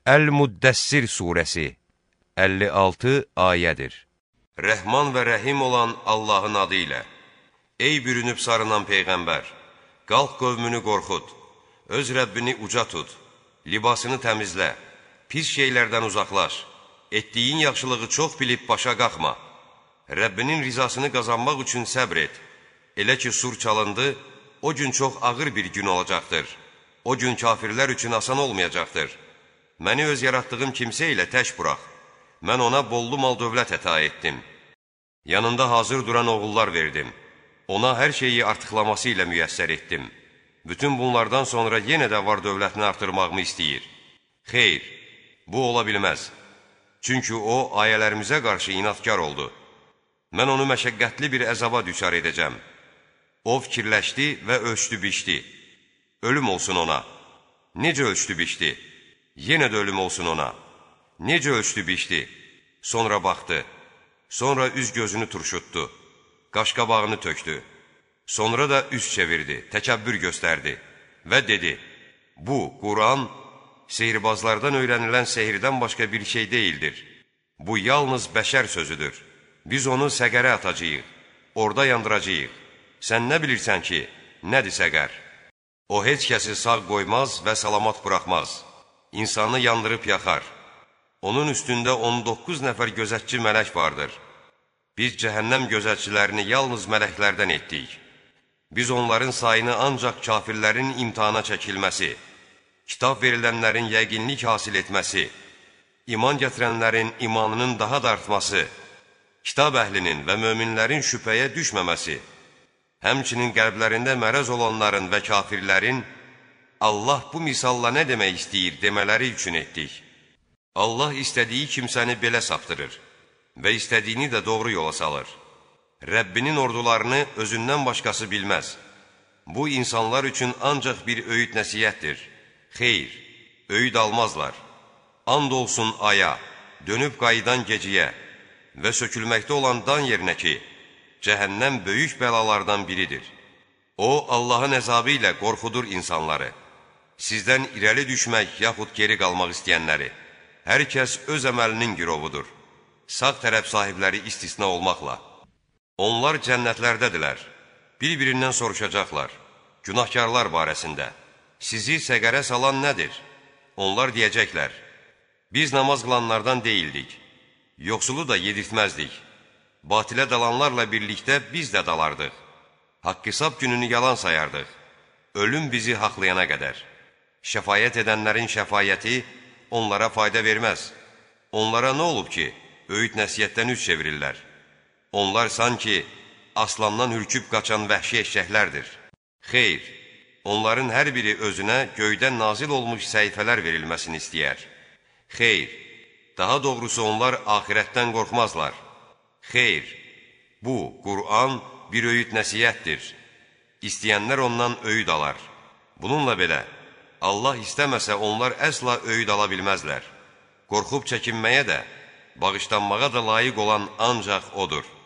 Əl-Müddəssir surəsi 56 ayədir. Rəhman və rəhim olan Allahın adı ilə. Ey bürünüb sarınan Peyğəmbər! Qalx qövmünü qorxud, öz Rəbbini uca tut, libasını təmizlə, pis şeylərdən uzaqlaş, etdiyin yaxşılığı çox bilib başa qalxma. Rəbbinin rizasını qazanmaq üçün səbr et. Elə ki, sur çalındı, o gün çox ağır bir gün olacaqdır. O gün kafirlər üçün asan olmayacaqdır. Məni öz yaratdığım kimsə ilə tək burax. Mən ona bollu mal dövlət əta etdim. Yanında hazır duran oğullar verdim. Ona hər şeyi artıqlaması ilə müyəssər etdim. Bütün bunlardan sonra yenə də var dövlətini artırmağımı istəyir. Xeyr, bu ola bilməz. Çünki o, ayələrimizə qarşı inadkar oldu. Mən onu məşəqqətli bir əzaba düçar edəcəm. O fikirləşdi və ölçdü biçdi. Ölüm olsun ona. Necə ölçdü biçdi? Yenə də ölüm olsun ona. Necə ölçdü biçdi? Sonra baxdı. Sonra üz gözünü turşutdu. Qaşqabağını tökdü. Sonra da üz çevirdi, təkəbbür göstərdi və dedi: Bu, Quran, sehirbazlardan öyrənilən sehirdən başqa bir şey deyildir. Bu, yalnız bəşər sözüdür. Biz onu səqərə atacağıq, orada yandıracağıq. Sən nə bilirsən ki, nədir səqər? O, heç kəsi sağ qoymaz və salamat buraxmaz. İnsanı yandırıb yaxar. Onun üstündə 19 nəfər gözətçi mələk vardır. Biz cəhənnəm gözətçilərini yalnız mələklərdən etdik. Biz onların sayını ancaq kafirlərin imtihana çəkilməsi, kitab verilənlərin yəqinlik hasil etməsi, iman gətirənlərin imanının daha da artması, kitab əhlinin və möminlərin şübhəyə düşməməsi, həmçinin qəlblərində mərəz olanların və kafirlərin Allah bu misalla nə demək istəyir demələri üçün etdik. Allah istədiyi kimsəni belə saptırır və istədiyini də doğru yola salır. Rəbbinin ordularını özündən başqası bilməz. Bu, insanlar üçün ancaq bir öyüd nəsiyyətdir. Xeyr, öyüd almazlar. And olsun aya, dönüb qayıdan geciyə və sökülməkdə olan dan yerinə ki, cəhənnəm böyük bəlalardan biridir. O, Allahın əzabı ilə qorxudur insanları. Sizdən irəli düşmək yaxud geri qalmaq istəyənləri. Hər kəs öz əməlinin girovudur. Sağ tərəf sahibləri istisna olmaqla. Onlar cənnətlərdədirlər. Bir-birindən soruşacaqlar. Günahkarlar barəsində. Sizi səqərə salan nədir? Onlar deyəcəklər. Biz namaz qılanlardan deyildik. Yoxsulu da yedirtməzdik. Batilə dalanlarla birlikdə biz də dalardıq. Haqq-hesab gününü yalan sayardıq. Ölüm bizi haqlayana qədər. Şəfayət edənlərin şəfayəti onlara fayda verməz. Onlara nə olub ki, öyüd nəsiyyətdən üz çevirirlər? Onlar sanki aslandan hürküb qaçan vəhşi eşşəklərdir. Xeyr, onların hər biri özünə göydən nazil olmuş səhifələr verilməsini istəyər. Xeyr, daha doğrusu onlar axirətdən qorxmazlar. Xeyr, bu, Qur'an bir öyüd nəsiyyətdir. İstəyənlər ondan öyüd alar. Bununla belə, Allah istəməsə onlar əsla öyüd ala bilməzlər. Qorxub çəkinməyə də, bağışlanmağa da layiq olan ancaq odur.